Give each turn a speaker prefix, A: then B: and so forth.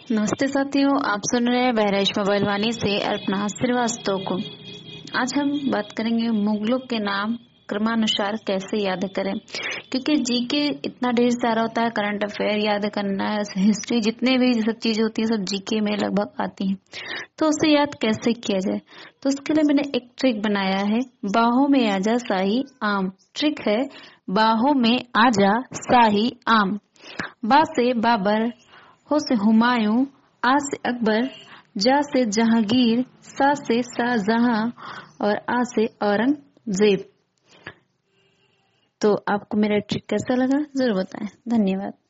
A: नमस्ते साथियों, आप सुन रहे हैं बहराइच मोबाइल वाणी से अर्पणा श्रीवास्तव को। आज हम बात करेंगे मुगलों के नाम क्रमानुसार कैसे याद करें, क्योंकि जीके इतना ढेर सारा होता है। करंट अफेयर याद करना है, हिस्ट्री, जितने भी सब चीजें होती है सब जीके में लगभग आती हैं। तो उसे याद कैसे किया जाए, तो उसके लिए मैंने एक ट्रिक बनाया है। बाहों में आजा शाही आम। ट्रिक है बाहों में आजा शाही आम। बा से बाबर, हो से हुमायूं, आ से अकबर, जा से जहांगीर, सा से शाहजहां और आ से औरंगजेब। तो आपको मेरा ट्रिक कैसा लगा जरूर बताएं। धन्यवाद।